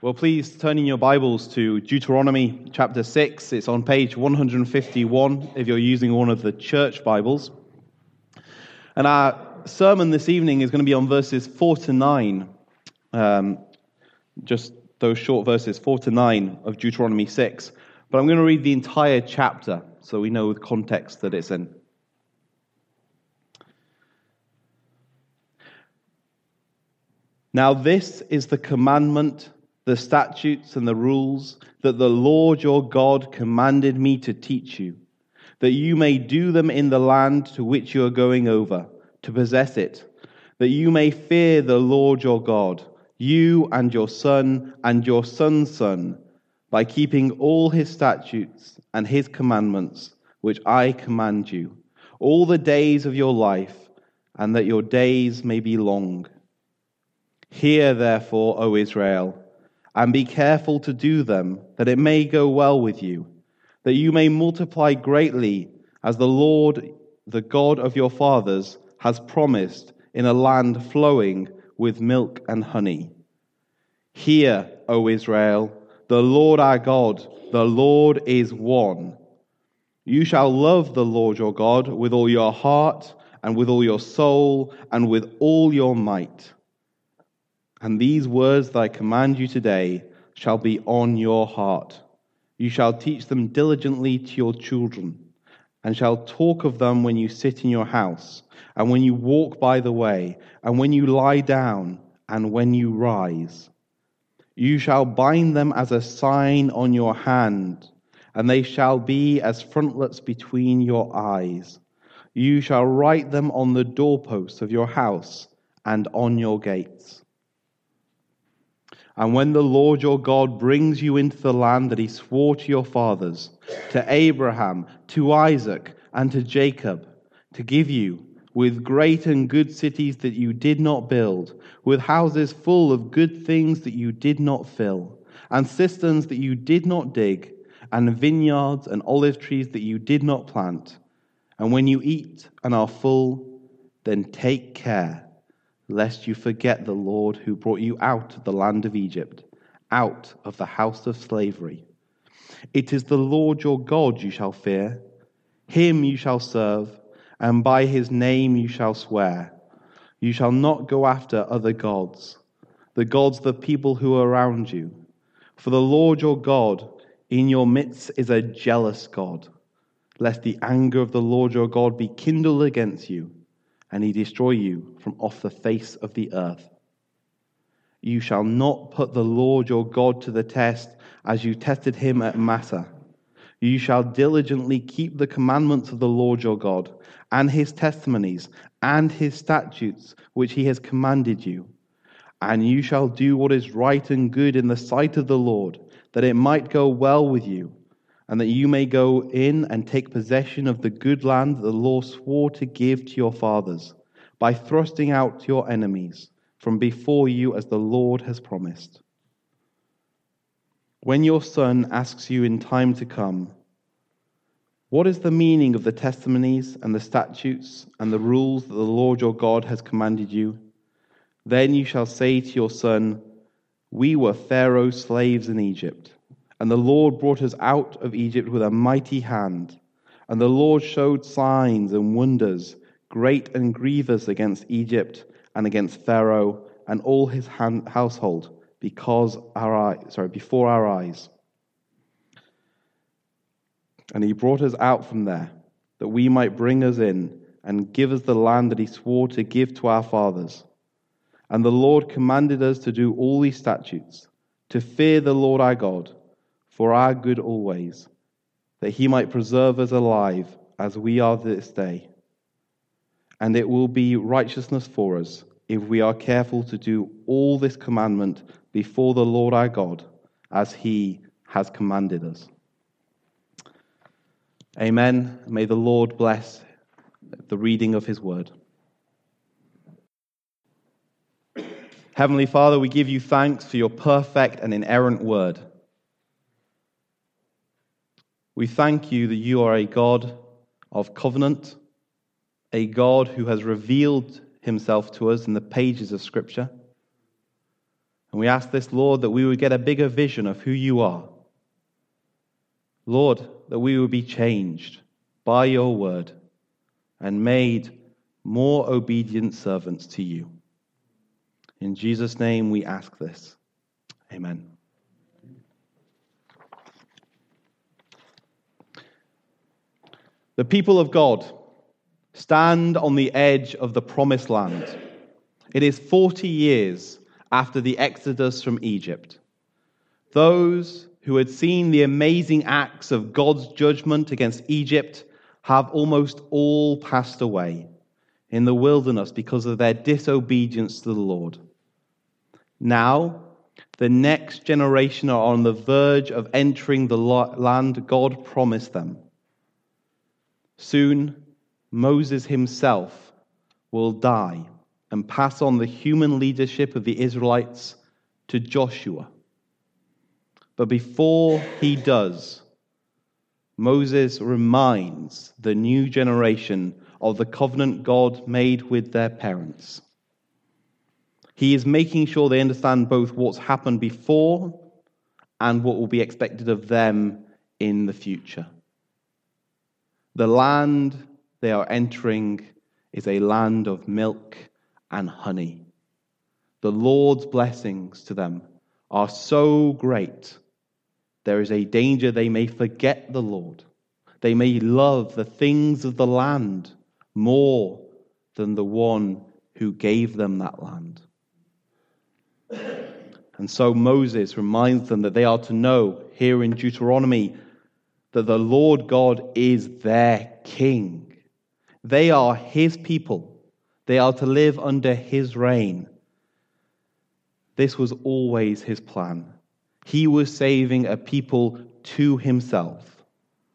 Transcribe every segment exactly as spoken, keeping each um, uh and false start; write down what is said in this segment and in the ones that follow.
Well, please turn in your Bibles to Deuteronomy chapter six. It's on page one fifty-one if you're using one of the church Bibles. And our sermon this evening is going to be on verses four to nine, um, just those short verses, four to nine of Deuteronomy six. But I'm going to read the entire chapter so we know the context that it's in. Now this is the commandment, the statutes and the rules that the Lord your God commanded me to teach you, that you may do them in the land to which you are going over, to possess it, that you may fear the Lord your God, you and your son and your son's son, by keeping all his statutes and his commandments, which I command you, all the days of your life, and that your days may be long. Hear, therefore, O Israel, and be careful to do them, that it may go well with you, that you may multiply greatly, as the Lord, the God of your fathers, has promised, in a land flowing with milk and honey. Hear, O Israel, the Lord our God, the Lord is one. You shall love the Lord your God with all your heart, and with all your soul, and with all your might. And these words that I command you today shall be on your heart. You shall teach them diligently to your children, and shall talk of them when you sit in your house, and when you walk by the way, and when you lie down, and when you rise. You shall bind them as a sign on your hand, and they shall be as frontlets between your eyes. You shall write them on the doorposts of your house and on your gates. And when the Lord your God brings you into the land that he swore to your fathers, to Abraham, to Isaac, and to Jacob, to give you, with great and good cities that you did not build, with houses full of good things that you did not fill, and cisterns that you did not dig, and vineyards and olive trees that you did not plant. And when you eat and are full, then take care, lest you forget the Lord who brought you out of the land of Egypt, out of the house of slavery. It is the Lord your God you shall fear. Him you shall serve, and by his name you shall swear. You shall not go after other gods, the gods of the people who are around you. For the Lord your God in your midst is a jealous God, lest the anger of the Lord your God be kindled against you, and he destroy you from off the face of the earth. You shall not put the Lord your God to the test as you tested him at Massah. You shall diligently keep the commandments of the Lord your God, and his testimonies, and his statutes, which he has commanded you. And you shall do what is right and good in the sight of the Lord, that it might go well with you, and that you may go in and take possession of the good land that the Lord swore to give to your fathers, by thrusting out your enemies from before you as the Lord has promised. When your son asks you in time to come, what is the meaning of the testimonies and the statutes and the rules that the Lord your God has commanded you? Then you shall say to your son, we were Pharaoh's slaves in Egypt, and the Lord brought us out of Egypt with a mighty hand. And the Lord showed signs and wonders, great and grievous, against Egypt and against Pharaoh and all his hand, household, because our eye, sorry, before our eyes. And he brought us out from there, that we might bring us in and give us the land that he swore to give to our fathers. And the Lord commanded us to do all these statutes, to fear the Lord our God, for our good always, that he might preserve us alive as we are this day. And it will be righteousness for us if we are careful to do all this commandment before the Lord our God, as he has commanded us. Amen. May the Lord bless the reading of his word. Heavenly Father, we give you thanks for your perfect and inerrant word. We thank you that you are a God of covenant, a God who has revealed himself to us in the pages of Scripture, And we ask this, Lord, that we would get a bigger vision of who you are. Lord, that we would be changed by your word and made more obedient servants to you. In Jesus' name we ask this. Amen. The people of God stand on the edge of the promised land. It is forty years after the exodus from Egypt. Those who had seen the amazing acts of God's judgment against Egypt have almost all passed away in the wilderness because of their disobedience to the Lord. Now, the next generation are on the verge of entering the land God promised them. Soon, Moses himself will die and pass on the human leadership of the Israelites to Joshua. But before he does, Moses reminds the new generation of the covenant God made with their parents. He is making sure they understand both what's happened before and what will be expected of them in the future. The land they are entering is a land of milk and honey. The Lord's blessings to them are so great, there is a danger they may forget the Lord. They may love the things of the land more than the one who gave them that land. And so Moses reminds them that they are to know here in Deuteronomy that the Lord God is their king. They are his people. They are to live under his reign. This was always his plan. He was saving a people to himself.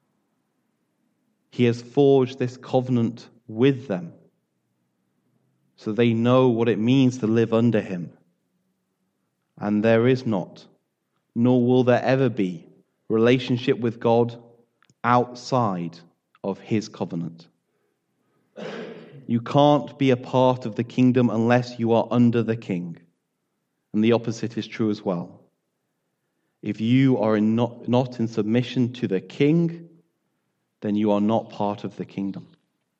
He has forged this covenant with them so they know what it means to live under him. And there is not, nor will there ever be, relationship with God outside of his covenant. You can't be a part of the kingdom unless you are under the king. And the opposite is true as well. If you are in not, not in submission to the king, then you are not part of the kingdom.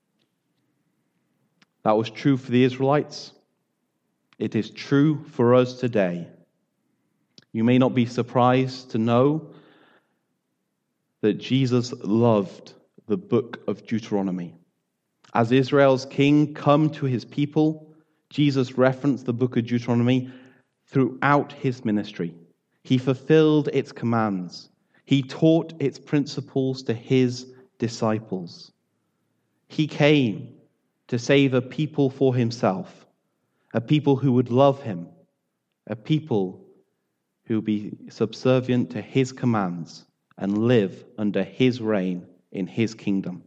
That was true for the Israelites. It is true for us today. You may not be surprised to know that Jesus loved the book of Deuteronomy. As Israel's king come to his people, Jesus referenced the book of Deuteronomy throughout his ministry. He fulfilled its commands. He taught its principles to his disciples. He came to save a people for himself, a people who would love him, a people who would be subservient to his commands and live under his reign in his kingdom.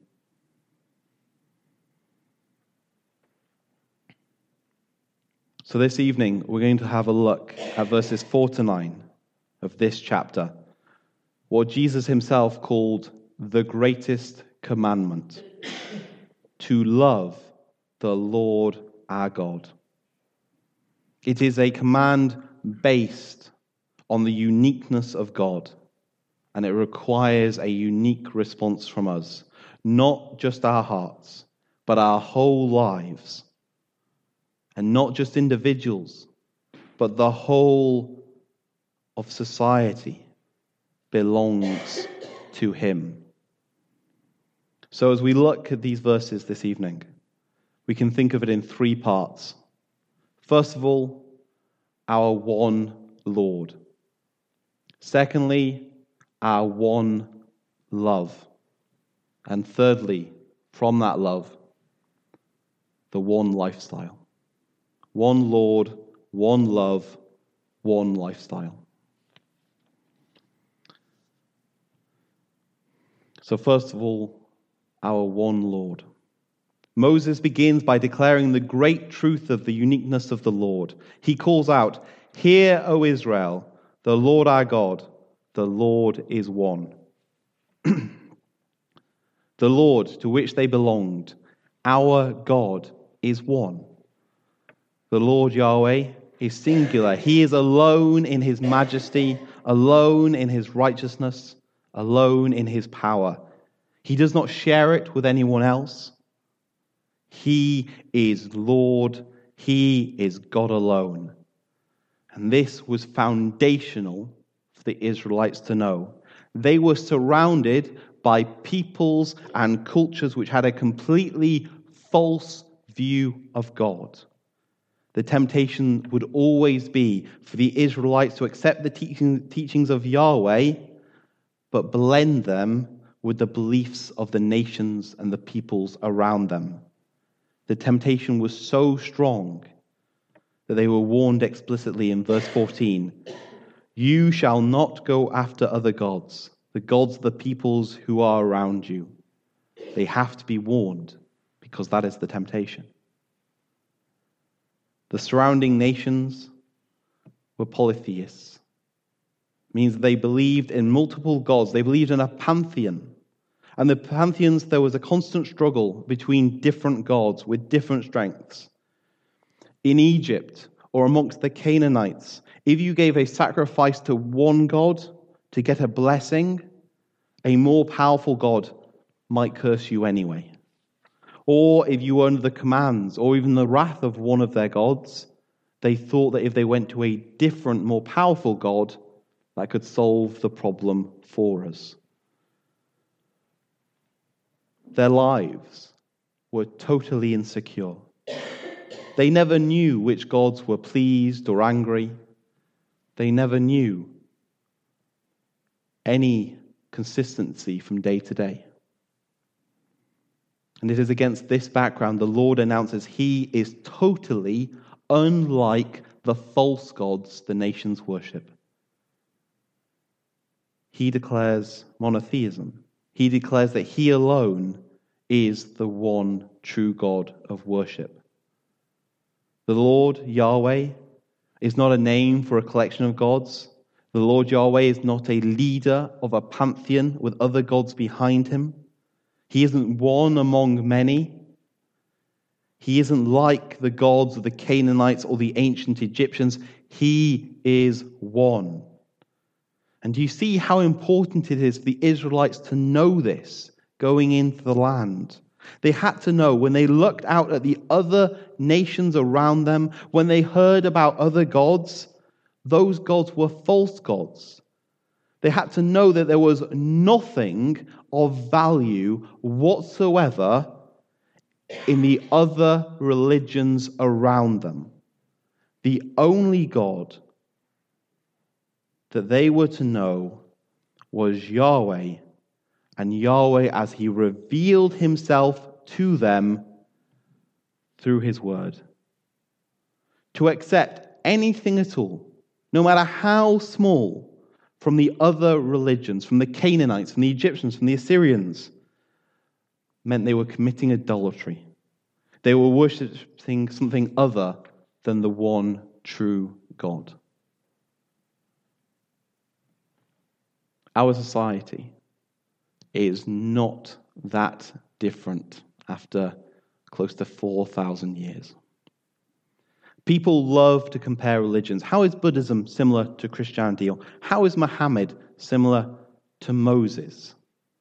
So this evening, we're going to have a look at verses four to nine of this chapter, what Jesus himself called the greatest commandment, to love the Lord our God. It is a command based on the uniqueness of God, and it requires a unique response from us, not just our hearts, but our whole lives. And not just individuals, but the whole of society belongs to him. So as we look at these verses this evening, we can think of it in three parts. First of all, our one Lord. Secondly, our one love. And thirdly, from that love, the one lifestyle. One Lord, one love, one lifestyle. So first of all, our one Lord. Moses begins by declaring the great truth of the uniqueness of the Lord. He calls out, "Hear, O Israel, the Lord our God, the Lord is one." The Lord to which they belonged, our God, is one. The Lord Yahweh, is singular. He is alone in his majesty, alone in his righteousness, alone in his power. He does not share it with anyone else. He is Lord. He is God alone. And this was foundational for the Israelites to know. They were surrounded by peoples and cultures which had a completely false view of God. The temptation would always be for the Israelites to accept the teaching, teachings of Yahweh, but blend them with the beliefs of the nations and the peoples around them. The temptation was so strong that they were warned explicitly in verse fourteen, "You shall not go after other gods, the gods of the peoples who are around you." They have to be warned because that is the temptation. The surrounding nations were polytheists. It means they believed in multiple gods. They believed in a pantheon. And the pantheons, there was a constant struggle between different gods with different strengths. In Egypt or amongst the Canaanites, if you gave a sacrifice to one god to get a blessing, a more powerful god might curse you anyway. Or if you were under the commands or even the wrath of one of their gods, they thought that if they went to a different, more powerful god, that could solve the problem for us. Their lives were totally insecure. They never knew which gods were pleased or angry. They never knew any consistency from day to day. And it is against this background the Lord announces he is totally unlike the false gods the nations worship. He declares monotheism. He declares that he alone is the one true God of worship. The Lord Yahweh is not a name for a collection of gods. The Lord Yahweh is not a leader of a pantheon with other gods behind him. He isn't one among many. He isn't like the gods of the Canaanites or the ancient Egyptians. He is one. And do you see how important it is for the Israelites to know this going into the land? They had to know when they looked out at the other nations around them, when they heard about other gods, those gods were false gods. They had to know that there was nothing of value whatsoever in the other religions around them. The only God that they were to know was Yahweh, and Yahweh as he revealed himself to them through his word. To accept anything at all, no matter how small, from the other religions, from the Canaanites, from the Egyptians, from the Assyrians, meant they were committing idolatry. They were worshipping something other than the one true God. Our society is not that different after close to four thousand years. People love to compare religions. How is Buddhism similar to Christianity? Or how is Muhammad similar to Moses?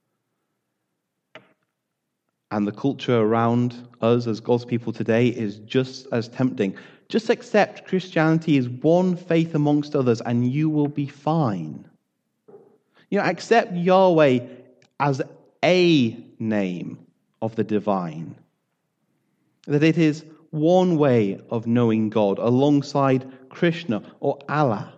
And the culture around us as God's people today is just as tempting. Just accept Christianity is one faith amongst others and you will be fine. You know, accept Yahweh as a name of the divine. That it is one way of knowing God alongside Krishna or Allah.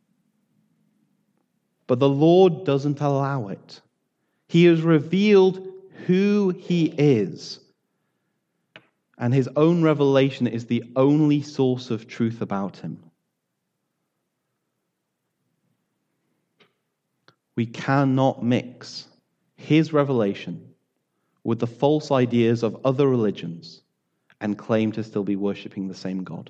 But the Lord doesn't allow it. He has revealed who he is. And his own revelation is the only source of truth about him. We cannot mix his revelation with the false ideas of other religions and claim to still be worshipping the same God.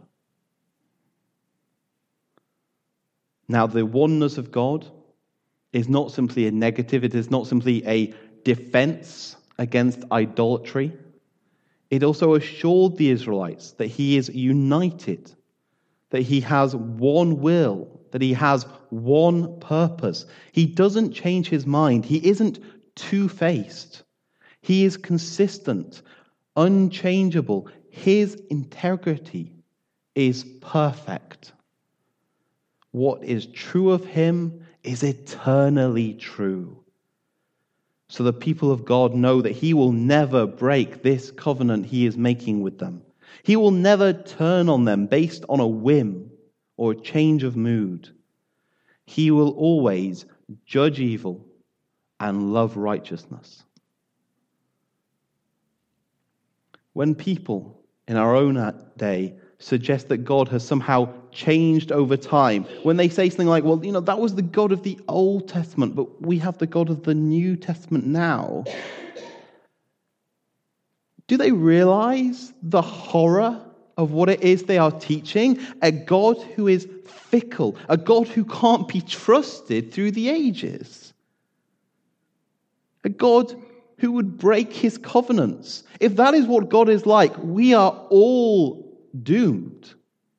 Now, the oneness of God is not simply a negative. It is not simply a defense against idolatry. It also assured the Israelites that he is united, that he has one will, that he has one purpose. He doesn't change his mind. He isn't two-faced. He is consistent, unchangeable. His integrity is perfect. What is true of him is eternally true. So the people of God know that he will never break this covenant he is making with them. He will never turn on them based on a whim or a change of mood. He will always judge evil and love righteousness. When people in our own day suggest that God has somehow changed over time, when they say something like, well, you know, that was the God of the Old Testament, but we have the God of the New Testament now, do they realize the horror of what it is they are teaching? A God who is fickle, a God who can't be trusted through the ages, a God who would break his covenants. If that is what God is like, we are all doomed.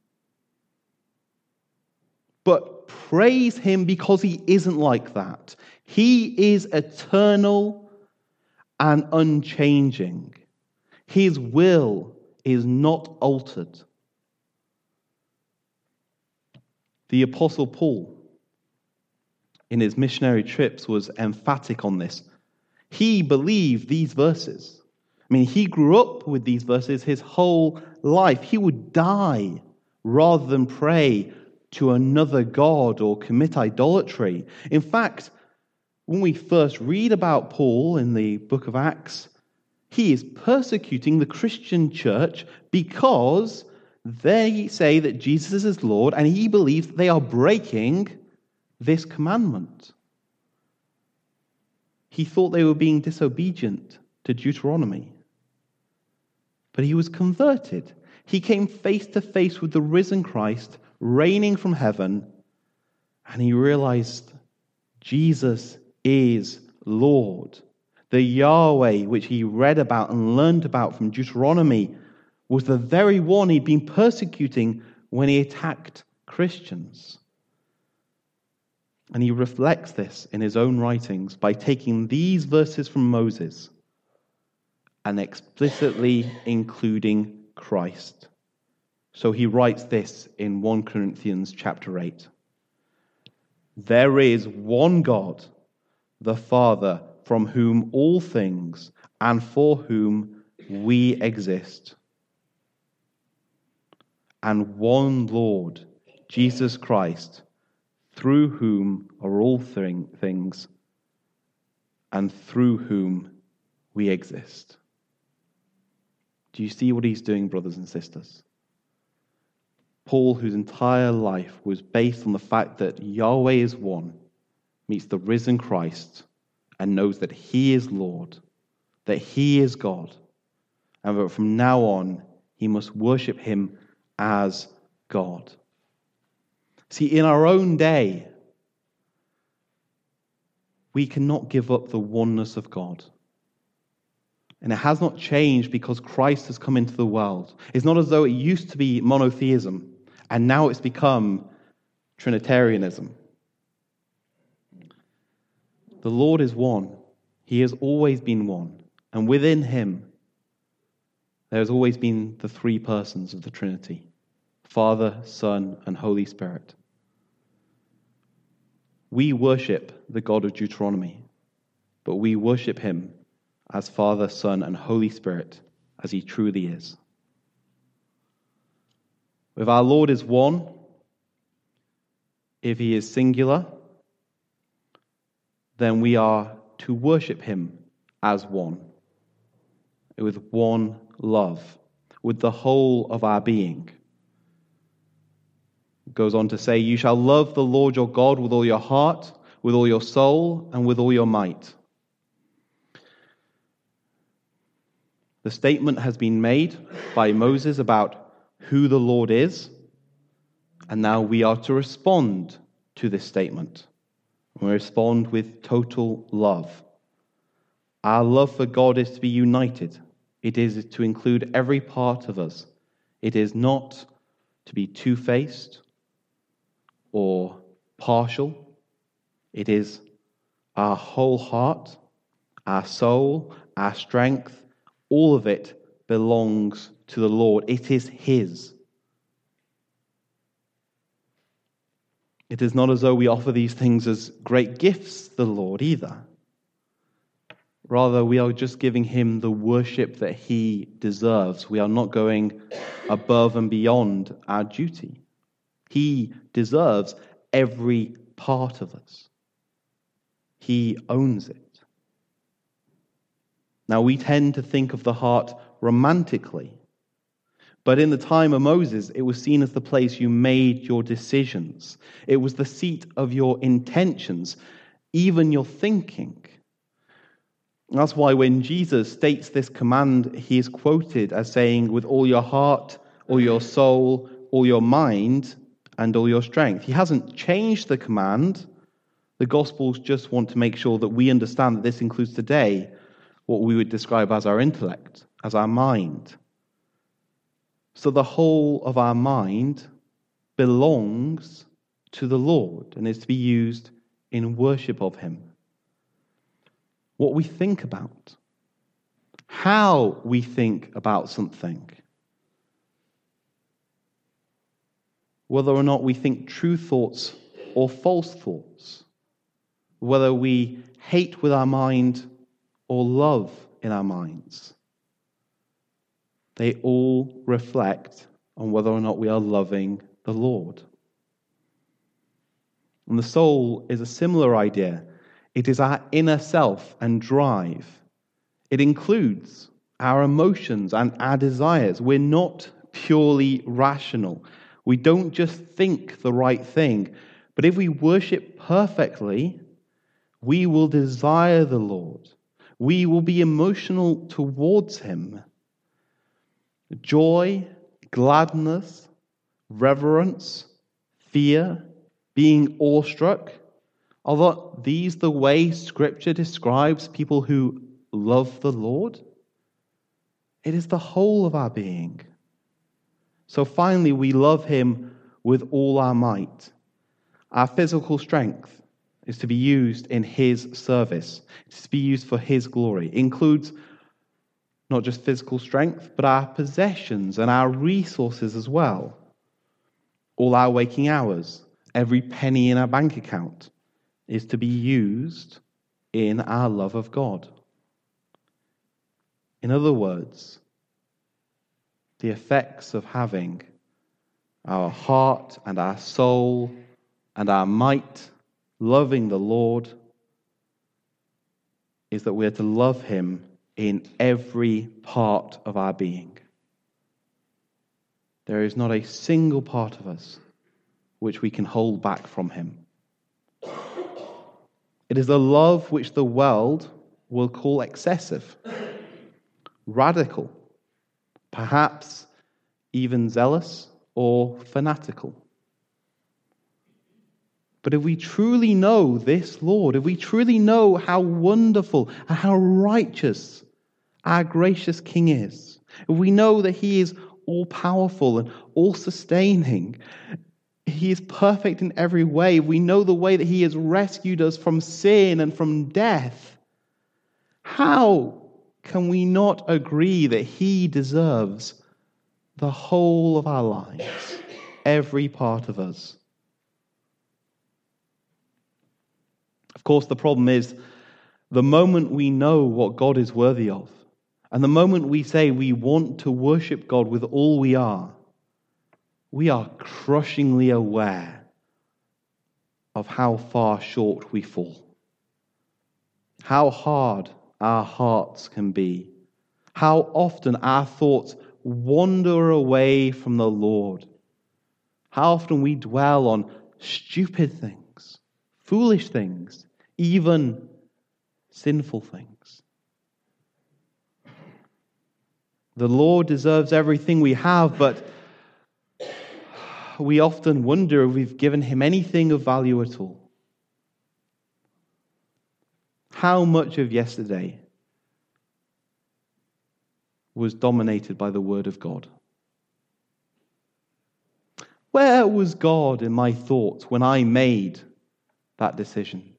But praise him because he isn't like that. He is eternal and unchanging. His will is not altered. The Apostle Paul, in his missionary trips, was emphatic on this. He believed these verses. I mean, he grew up with these verses his whole life. He would die rather than pray to another god or commit idolatry. In fact, when we first read about Paul in the book of Acts, he is persecuting the Christian church because they say that Jesus is Lord, and he believes they are breaking this commandment. He thought they were being disobedient to Deuteronomy. But he was converted. He came face to face with the risen Christ, reigning from heaven, and he realized Jesus is Lord. The Yahweh which he read about and learned about from Deuteronomy was the very one he'd been persecuting when he attacked Christians. And he reflects this in his own writings by taking these verses from Moses and explicitly including Christ. So he writes this in First Corinthians chapter eight. There is one God, the Father, from whom all things and for whom we exist, and one Lord, Jesus Christ, through whom are all thing, things and through whom we exist. Do you see what he's doing, brothers and sisters? Paul, whose entire life was based on the fact that Yahweh is one, meets the risen Christ and knows that he is Lord, that he is God, and that from now on he must worship him as God. See, in our own day, we cannot give up the oneness of God. And it has not changed because Christ has come into the world. It's not as though it used to be monotheism, and now it's become Trinitarianism. The Lord is one. He has always been one. And within him, there has always been the three persons of the Trinity: Father, Son, and Holy Spirit. We worship the God of Deuteronomy, but we worship him as Father, Son, and Holy Spirit, as he truly is. If our Lord is one, if he is singular, then we are to worship him as one, with one love, with the whole of our being. It goes on to say, you shall love the Lord your God with all your heart, with all your soul, and with all your might. The statement has been made by Moses about who the Lord is, and now we are to respond to this statement. We respond with total love. Our love for God is to be united. It is to include every part of us. It is not to be two-faced or partial. It is our whole heart, our soul, our strength, all of it belongs to the Lord. It is His. It is not as though we offer these things as great gifts to the Lord either. Rather, we are just giving Him the worship that He deserves. We are not going above and beyond our duty. He deserves every part of us. He owns it. Now, we tend to think of the heart romantically, but in the time of Moses, it was seen as the place you made your decisions. It was the seat of your intentions, even your thinking. That's why when Jesus states this command, he is quoted as saying, with all your heart, all your soul, all your mind, and all your strength. He hasn't changed the command. The Gospels just want to make sure that we understand that this includes today what we would describe as our intellect, as our mind. So the whole of our mind belongs to the Lord and is to be used in worship of Him. What we think about, how we think about something, whether or not we think true thoughts or false thoughts, whether we hate with our mind or love in our minds, they all reflect on whether or not we are loving the Lord. And the soul is a similar idea. It is our inner self and drive. It includes our emotions and our desires. We're not purely rational. We don't just think the right thing. But if we worship perfectly, we will desire the Lord. We will be emotional towards Him. Joy, gladness, reverence, fear, being awestruck. Are these the way Scripture describes people who love the Lord? It is the whole of our being. So finally, we love Him with all our might. Our physical strength is to be used in His service. It's to be used for His glory. It includes not just physical strength, but our possessions and our resources as well. All our waking hours, every penny in our bank account is to be used in our love of God. In other words, the effects of having our heart and our soul and our might loving the Lord is that we are to love Him in every part of our being. There is not a single part of us which we can hold back from Him. It is a love which the world will call excessive, radical, perhaps even zealous or fanatical. But if we truly know this Lord, if we truly know how wonderful and how righteous our gracious King is, if we know that He is all-powerful and all-sustaining, He is perfect in every way, if we know the way that He has rescued us from sin and from death, how can we not agree that He deserves the whole of our lives, every part of us? Of course, the problem is the moment we know what God is worthy of, and the moment we say we want to worship God with all we are, we are crushingly aware of how far short we fall, how hard our hearts can be, how often our thoughts wander away from the Lord, how often we dwell on stupid things, foolish things, even sinful things. The Lord deserves everything we have, but we often wonder if we've given Him anything of value at all. How much of yesterday was dominated by the Word of God? Where was God in my thoughts when I made that decision?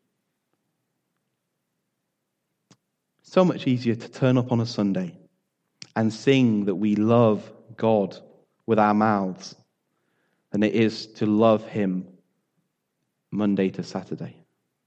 So much easier to turn up on a Sunday and sing that we love God with our mouths than it is to love Him Monday to Saturday.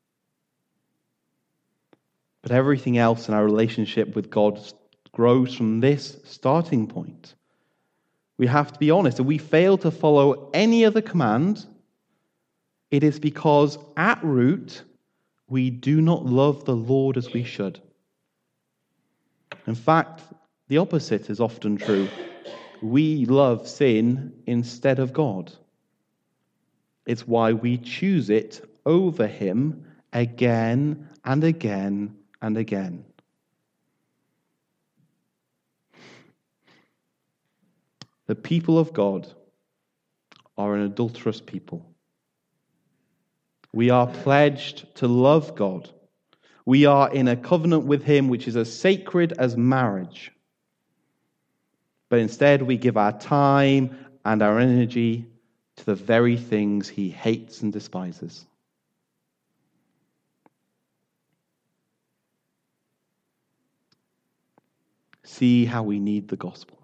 But everything else in our relationship with God grows from this starting point. We have to be honest. If we fail to follow any other command, it is because at root, we do not love the Lord as we should. In fact, the opposite is often true. We love sin instead of God. It's why we choose it over Him again and again and again. The people of God are an adulterous people. We are pledged to love God. We are in a covenant with Him which is as sacred as marriage. But instead we give our time and our energy to the very things He hates and despises. See how we need the gospel.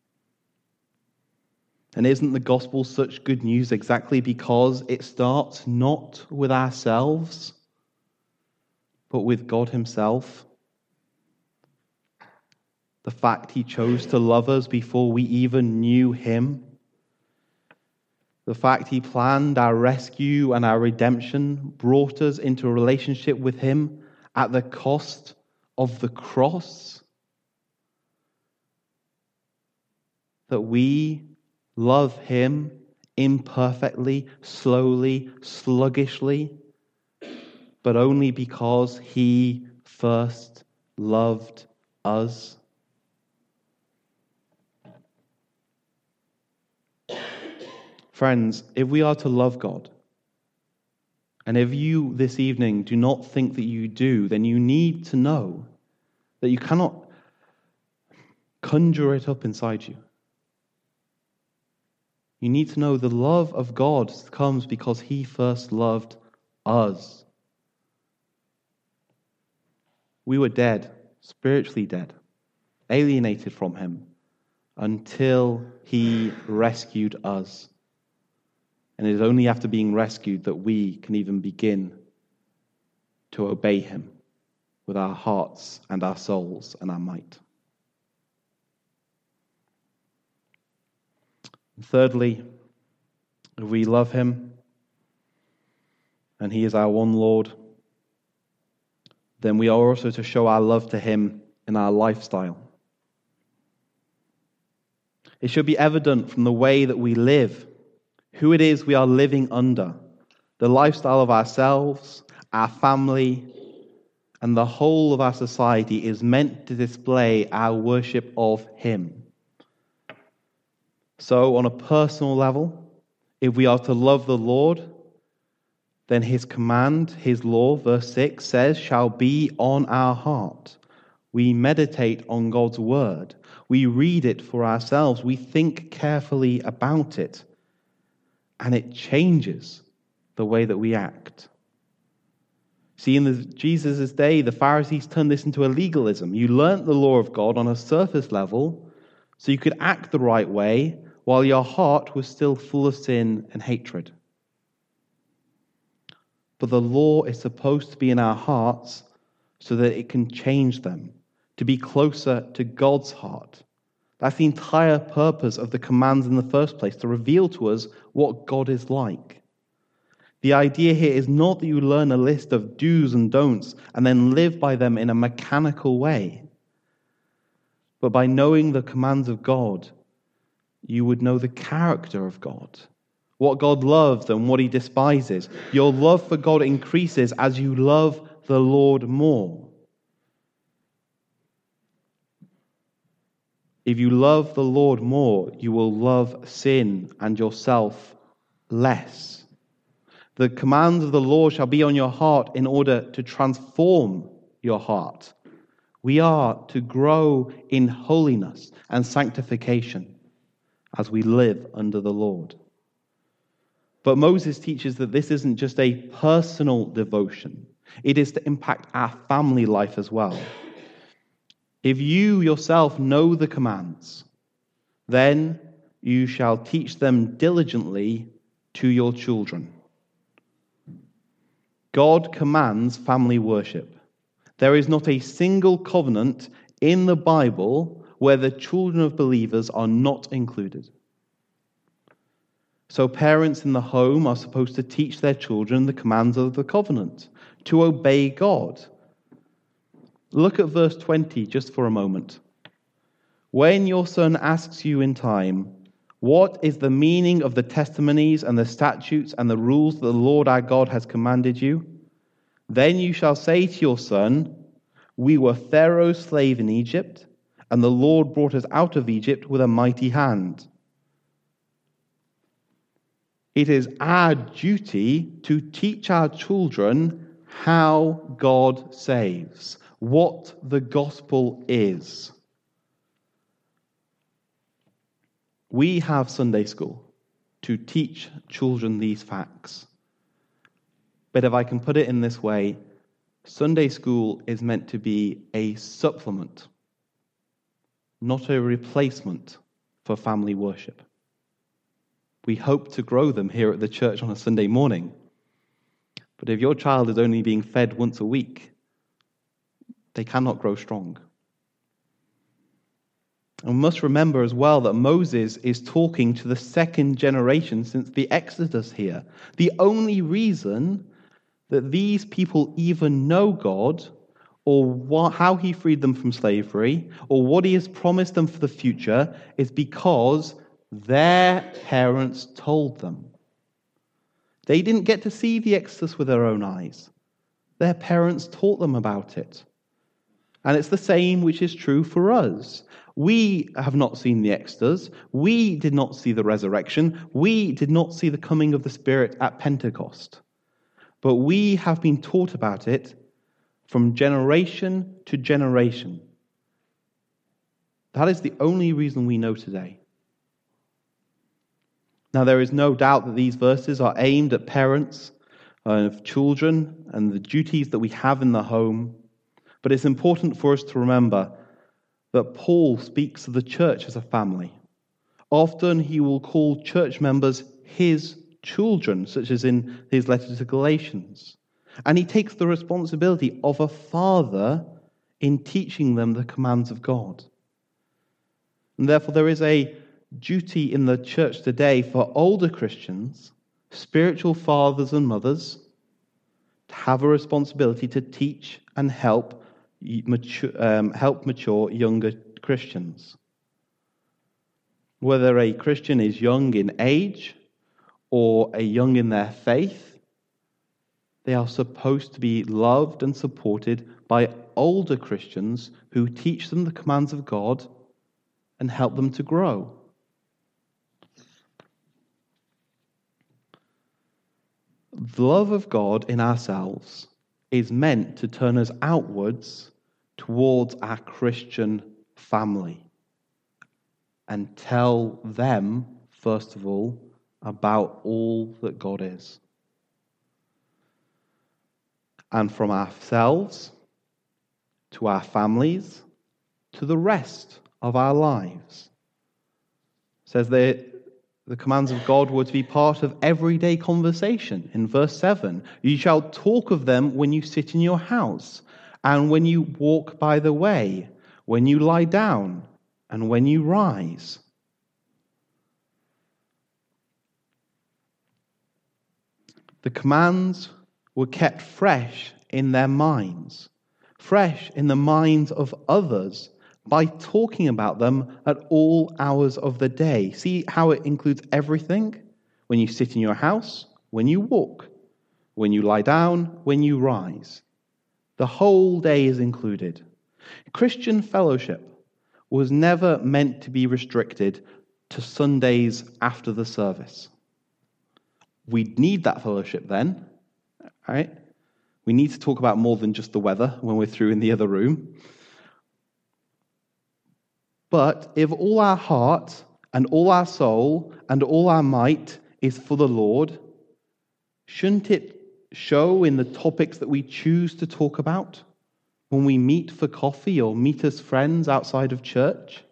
And isn't the gospel such good news exactly because it starts not with ourselves, but with God Himself? The fact He chose to love us before we even knew Him. The fact He planned our rescue and our redemption, brought us into a relationship with Him at the cost of the cross. That we love Him imperfectly, slowly, sluggishly, but only because He first loved us. Friends, if we are to love God, and if you this evening do not think that you do, then you need to know that you cannot conjure it up inside you. You need to know the love of God comes because He first loved us. We were dead, spiritually dead, alienated from Him, until He rescued us. And it is only after being rescued that we can even begin to obey Him with our hearts and our souls and our might. And thirdly, if we love Him and He is our one Lord, then we are also to show our love to Him in our lifestyle. It should be evident from the way that we live, who it is we are living under, the lifestyle of ourselves, our family, and the whole of our society is meant to display our worship of Him. So, on a personal level, if we are to love the Lord, then His command, His law, verse six says, shall be on our heart. We meditate on God's word. We read it for ourselves. We think carefully about it. And it changes the way that we act. See, in the, Jesus' day, the Pharisees turned this into a legalism. You learnt the law of God on a surface level, so you could act the right way, while your heart was still full of sin and hatred. But the law is supposed to be in our hearts so that it can change them, to be closer to God's heart. That's the entire purpose of the commands in the first place, to reveal to us what God is like. The idea here is not that you learn a list of do's and don'ts and then live by them in a mechanical way. But by knowing the commands of God, you would know the character of God, what God loves and what He despises. Your love for God increases as you love the Lord more. If you love the Lord more, you will love sin and yourself less. The commands of the Lord shall be on your heart in order to transform your heart. We are to grow in holiness and sanctification as we live under the Lord. But Moses teaches that this isn't just a personal devotion. It is to impact our family life as well. If you yourself know the commands, then you shall teach them diligently to your children. God commands family worship. There is not a single covenant in the Bible where the children of believers are not included. So parents in the home are supposed to teach their children the commands of the covenant, to obey God. Look at verse twenty just for a moment. When your son asks you in time, what is the meaning of the testimonies and the statutes and the rules that the Lord our God has commanded you? Then you shall say to your son, we were Pharaoh's slave in Egypt, and the Lord brought us out of Egypt with a mighty hand. It is our duty to teach our children how God saves, what the gospel is. We have Sunday school to teach children these facts. But if I can put it in this way, Sunday school is meant to be a supplement, not a replacement for family worship. We hope to grow them here at the church on a Sunday morning. But if your child is only being fed once a week, they cannot grow strong. And we must remember as well that Moses is talking to the second generation since the Exodus here. The only reason that these people even know God, or what, how he freed them from slavery, or what he has promised them for the future, is because their parents told them. They didn't get to see the Exodus with their own eyes. Their parents taught them about it. And it's the same which is true for us. We have not seen the Exodus. We did not see the resurrection. We did not see the coming of the Spirit at Pentecost. But we have been taught about it from generation to generation. That is the only reason we know today. Now, there is no doubt that these verses are aimed at parents of children and the duties that we have in the home. But it's important for us to remember that Paul speaks of the church as a family. Often he will call church members his children, such as in his letter to Galatians. And he takes the responsibility of a father in teaching them the commands of God. And therefore there is a duty in the church today for older Christians, spiritual fathers and mothers, to have a responsibility to teach and help mature, um, help mature younger Christians. Whether a Christian is young in age or a young in their faith, they are supposed to be loved and supported by older Christians who teach them the commands of God and help them to grow. The love of God in ourselves is meant to turn us outwards towards our Christian family and tell them, first of all, about all that God is. And from ourselves to our families to the rest of our lives. It says that the commands of God were to be part of everyday conversation. In verse seven, you shall talk of them when you sit in your house, and when you walk by the way, when you lie down, and when you rise. The commands were kept fresh in their minds, fresh in the minds of others, by talking about them at all hours of the day. See how it includes everything? When you sit in your house, when you walk, when you lie down, when you rise. The whole day is included. Christian fellowship was never meant to be restricted to Sundays after the service. We need that fellowship then, right? We need to talk about more than just the weather when we're through in the other room. But if all our heart and all our soul and all our might is for the Lord, Shouldn't it show in the topics that we choose to talk about when we meet for coffee or meet as friends outside of church?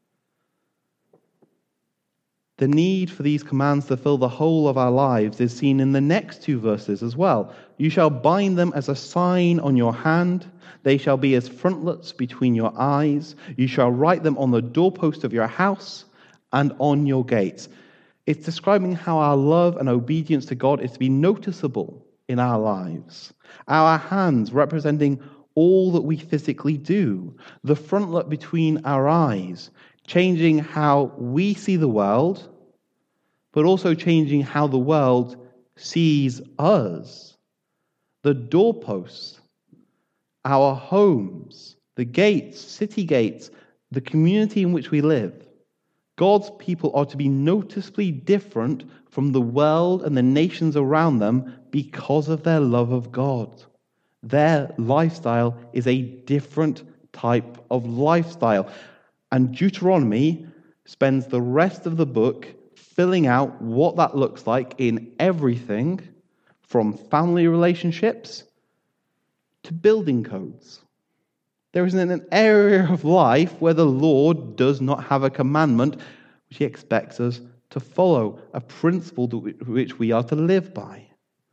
The need for these commands to fill the whole of our lives is seen in the next two verses as well. You shall bind them as a sign on your hand. They shall be as frontlets between your eyes. You shall write them on the doorpost of your house and on your gates. It's describing how our love and obedience to God is to be noticeable in our lives. Our hands representing all that we physically do. The frontlet between our eyes, changing how we see the world, but also changing how the world sees us. The doorposts, our homes, the gates, city gates, the community in which we live. God's people are to be noticeably different from the world and the nations around them because of their love of God. Their lifestyle is a different type of lifestyle. And Deuteronomy spends the rest of the book filling out what that looks like in everything from family relationships to building codes. There isn't an area of life where the Lord does not have a commandment which he expects us to follow, a principle which we are to live by.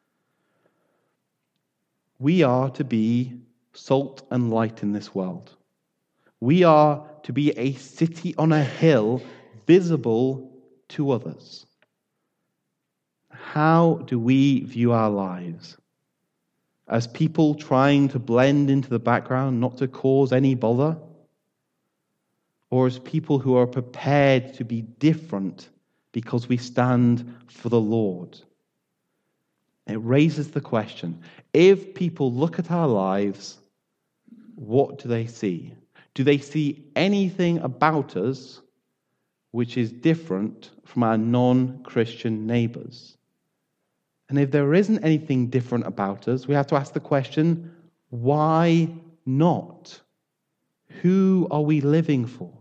We are to be salt and light in this world. We are to be a city on a hill, visible to others. How do we view our lives? As people trying to blend into the background, not to cause any bother? Or as people who are prepared to be different because we stand for the Lord? It raises the question, if people look at our lives, what do they see? Do they see anything about us which is different from our non-Christian neighbors? And if there isn't anything different about us, we have to ask the question, why not? Who are we living for?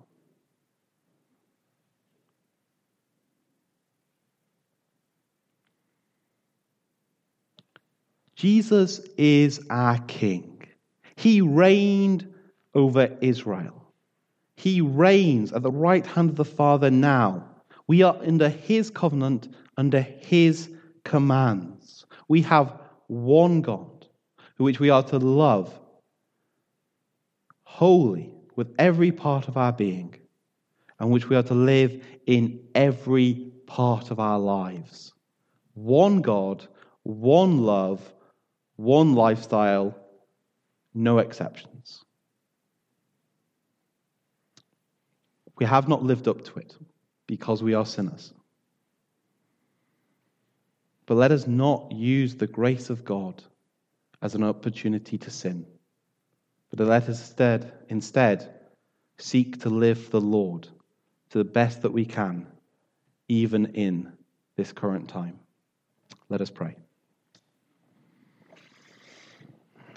Jesus is our King. He reigned over Israel. He reigns at the right hand of the Father now. We are under his covenant, under his commands. We have one God, which we are to love wholly with every part of our being, and which we are to live in every part of our lives. One God, one love, one lifestyle, no exceptions. We have not lived up to it because we are sinners. But let us not use the grace of God as an opportunity to sin, but let us instead, instead seek to live for the Lord to the best that we can, even in this current time. Let us pray.